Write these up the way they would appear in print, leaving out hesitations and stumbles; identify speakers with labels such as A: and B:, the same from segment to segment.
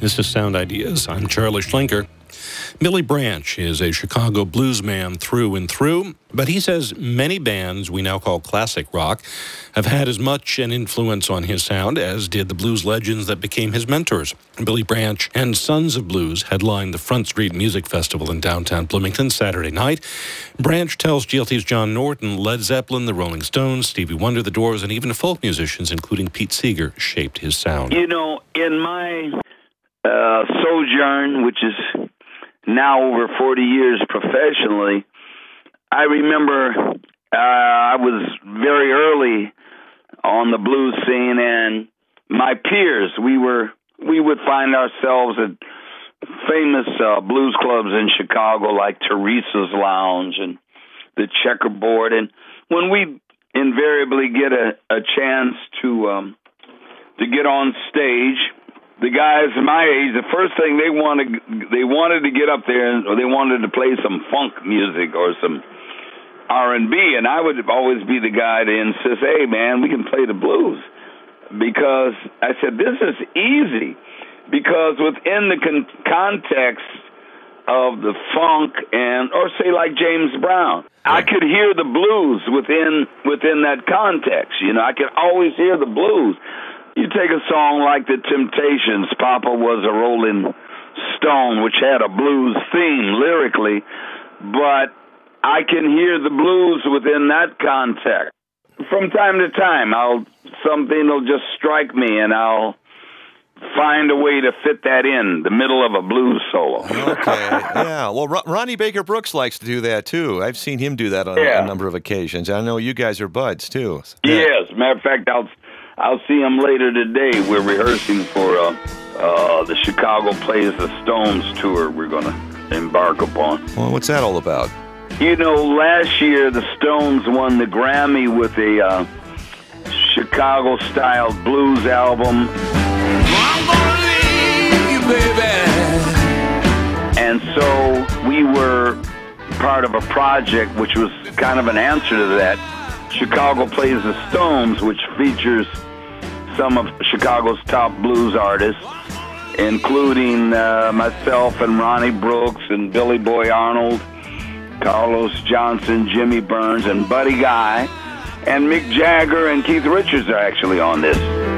A: This is Sound Ideas. I'm Charlie Schlenker. Billy Branch is a Chicago blues man through and through, but he says many bands we now call classic rock have had as much an influence on his sound as did the blues legends that became his mentors. Billy Branch and Sons of Blues headlined the Front Street Music Festival in downtown Bloomington Saturday night. Branch tells GLT's John Norton, Led Zeppelin, the Rolling Stones, Stevie Wonder, the Doors, and even folk musicians, including Pete Seeger, shaped his sound.
B: You know, in my sojourn, which is now over 40 years professionally, I remember I was very early on the blues scene, and my peers, we would find ourselves at famous blues clubs in Chicago like Teresa's Lounge and the Checkerboard, and when we invariably get a chance to get on stage, the guys my age, the first thing they wanted to get up there, or they wanted to play some funk music or some R&B, and I would always be the guy to insist, hey, man, we can play the blues. Because I said, this is easy. Because within the context of the funk or say like James Brown, I could hear the blues within that context. You know, I could always hear the blues. You take a song like The Temptations, Papa Was a Rolling Stone, which had a blues theme lyrically, but I can hear the blues within that context. From time to time, something will just strike me, and I'll find a way to fit that in the middle of a blues solo.
C: Okay, yeah. Well, Ronnie Baker Brooks likes to do that, too. I've seen him do that on a number of occasions. I know you guys are buds, too. Yeah.
B: Yes, matter of fact, I'll see him later today. We're rehearsing for the Chicago Plays the Stones tour we're going to embark upon.
C: Well, what's that all about?
B: You know, last year the Stones won the Grammy with a Chicago-style blues album. I'm gonna leave you, baby. And so we were part of a project which was kind of an answer to that. Chicago Plays the Stones, which features some of Chicago's top blues artists, including myself and Ronnie Brooks and Billy Boy Arnold, Carlos Johnson, Jimmy Burns, and Buddy Guy, and Mick Jagger and Keith Richards are actually on this.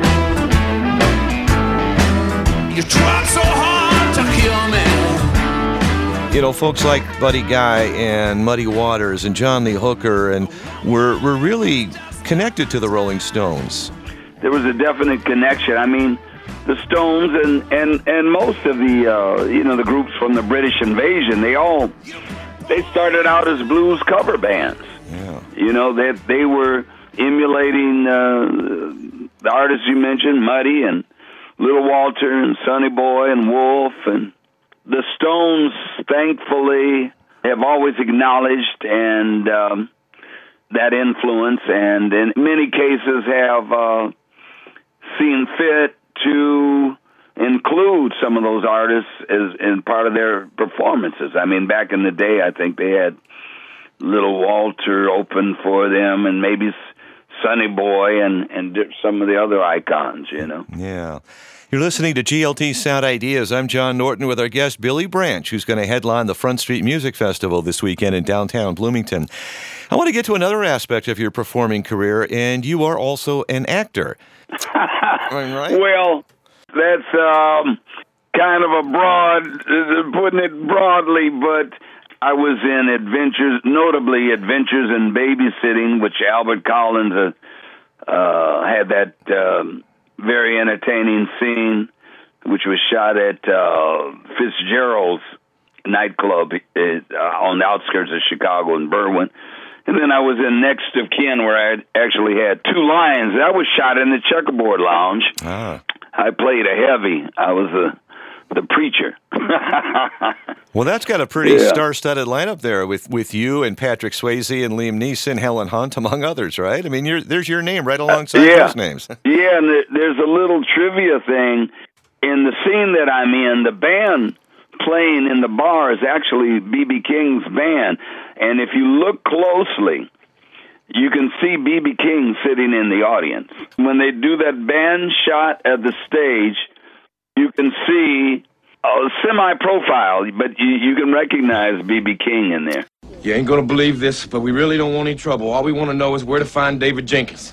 D: You tried so hard to kill me.
C: You know, folks like Buddy Guy and Muddy Waters and John Lee Hooker, and we're really connected to the Rolling Stones.
B: There was a definite connection. I mean, the Stones and most of the the groups from the British invasion, they started out as blues cover bands.
C: Yeah.
B: You know, they were emulating the artists you mentioned, Muddy and Little Walter and Sonny Boy and Wolf, and the Stones, thankfully, have always acknowledged and that influence, and in many cases have seen fit to include some of those artists in part of their performances. I mean, back in the day, I think they had Little Walter open for them, and maybe Sonny Boy and some of the other icons, you know.
C: Yeah. You're listening to GLT Sound Ideas. I'm John Norton with our guest, Billy Branch, who's going to headline the Front Street Music Festival this weekend in downtown Bloomington. I want to get to another aspect of your performing career, and you are also an actor. Right?
B: Well, that's kind of a putting it broadly, but I was in notably Adventures in Babysitting, which Albert Collins had that very entertaining scene, which was shot at Fitzgerald's nightclub on the outskirts of Chicago in Berwyn. And then I was in Next of Kin, where I actually had two lines. That was shot in the Checkerboard Lounge.
C: Ah.
B: I played a heavy. I was the preacher.
C: Well, that's got a pretty star-studded lineup there with you and Patrick Swayze and Liam Neeson, Helen Hunt, among others, right? I mean, there's your name right alongside those names.
B: Yeah, and there's a little trivia thing. In the scene that I'm in, the band playing in the bar is actually B.B. King's band. And if you look closely, you can see B.B. King sitting in the audience. When they do that band shot at the stage, you can see a semi-profile, but you can recognize B.B. King in there.
E: You ain't gonna believe this, but we really don't want any trouble. All we want to know is where to find David Jenkins.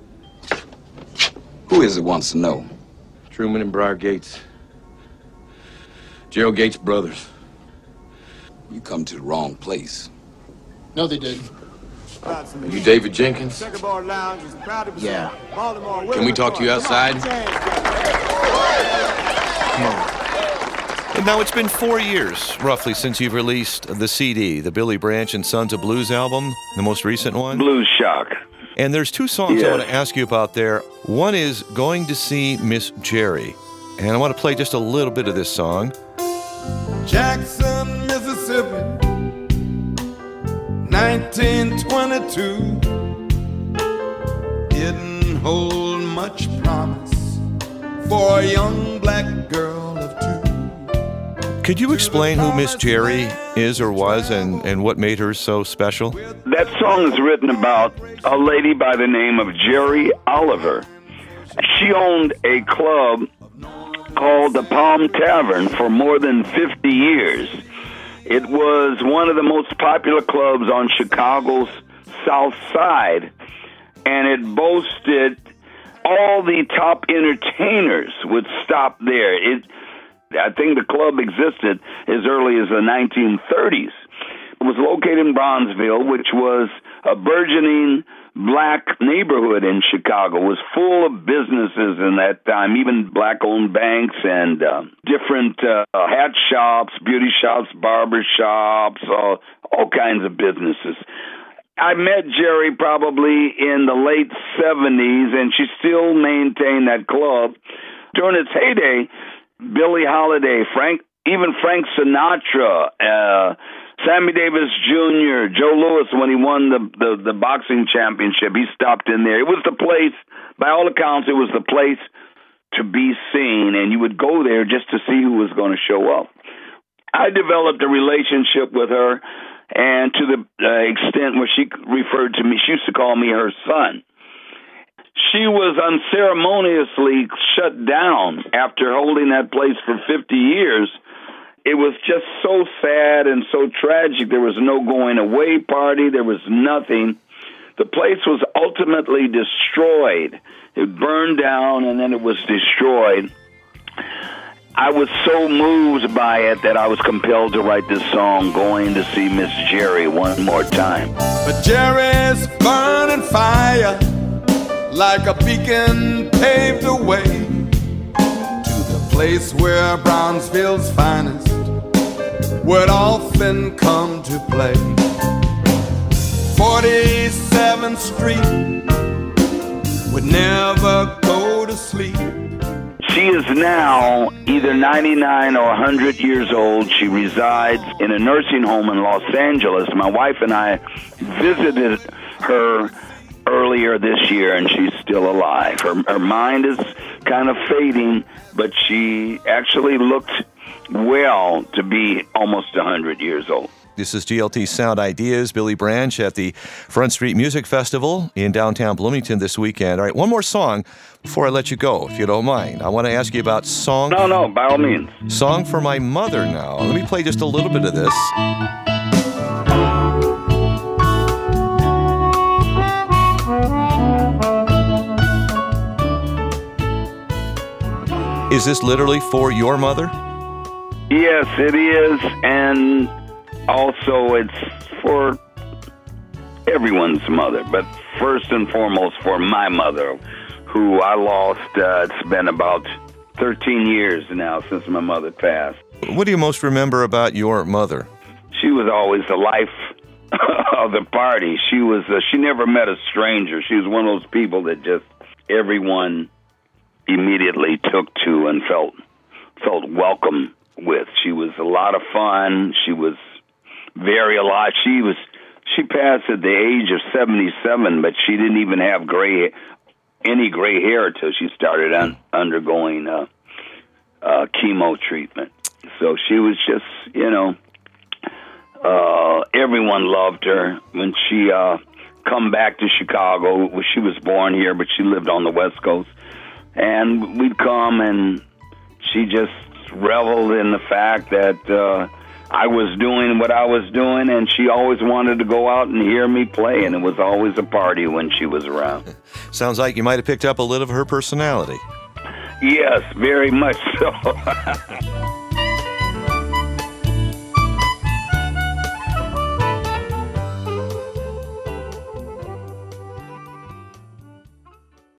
F: Who is it wants to know?
E: Truman and Briar Gates. Gerald Gates' brothers.
F: You come to the wrong place.
G: No, they didn't.
E: Are you David Jenkins?
G: Yeah.
E: Can we talk to you outside?
C: Come on. And now it's been 4 years, roughly, since you've released the CD, the Billy Branch and Sons of Blues album, the most recent one.
B: Blues Shock.
C: And there's two songs I
B: Yes.
C: want to ask you about there. One is Going to See Miss Jerry. And I want to play just a little bit of this song.
H: Jackson, Mississippi, 1922. Didn't hold much promise for a young black girl of 2.
C: Could you explain who Miss Jerry is or was and what made her so special?
B: That song is written about a lady by the name of Jerry Oliver. She owned a club called the Palm Tavern for more than 50 years. It was one of the most popular clubs on Chicago's South Side, and it boasted all the top entertainers would stop there. I think the club existed as early as the 1930s. It was located in Bronzeville, which was a burgeoning black neighborhood in Chicago. It was full of businesses in that time, even black-owned banks and different hat shops, beauty shops, barber shops, all kinds of businesses. I met Jerry probably in the late 70s, and she still maintained that club. During its heyday, Billie Holiday, even Frank Sinatra, Sammy Davis Jr., Joe Louis, when he won the boxing championship, he stopped in there. It was the place, by all accounts, it was the place to be seen, and you would go there just to see who was going to show up. I developed a relationship with her, and to the extent where she referred to me, she used to call me her son. She was unceremoniously shut down after holding that place for 50 years. It was just so sad and so tragic. There was no going away party. There was nothing. The place was ultimately destroyed. It burned down and then it was destroyed. I was so moved by it that I was compelled to write this song, Going to See Miss Jerry, one more time.
H: But Jerry's burning fire like a beacon paved the way to the place where Brownsville's finest would often come to play. 47th Street would never go to sleep.
B: She is now either 99 or 100 years old. She resides in a nursing home in Los Angeles. My wife and I visited her earlier this year, and she's still alive. Her mind is kind of fading, but she actually looked well to be almost 100 years old.
C: This is GLT Sound Ideas, Billy Branch at the Front Street Music Festival in downtown Bloomington this weekend. All right, one more song before I let you go, if you don't mind. I want to ask you about song...
B: No, by all means.
C: Song for My Mother now. Let me play just a little bit of this. Is this literally for your mother?
B: Yes, it is, and also it's for everyone's mother, but first and foremost for my mother, who I lost. It's been about 13 years now since my mother passed.
C: What do you most remember about your mother?
B: She was always the life of the party. She never met a stranger. She was one of those people that just everyone immediately took to and felt welcome with. She was a lot of fun. She was very alive. She passed at the age of 77, but she didn't even have any gray hair until she started undergoing chemo treatment. So she was just, everyone loved her. When she come back to Chicago, she was born here, but she lived on the West Coast. And we'd come, and she just reveled in the fact that I was doing what I was doing, and she always wanted to go out and hear me play, and it was always a party when she was around.
C: Sounds like you might have picked up a little of her personality.
B: Yes, very much so.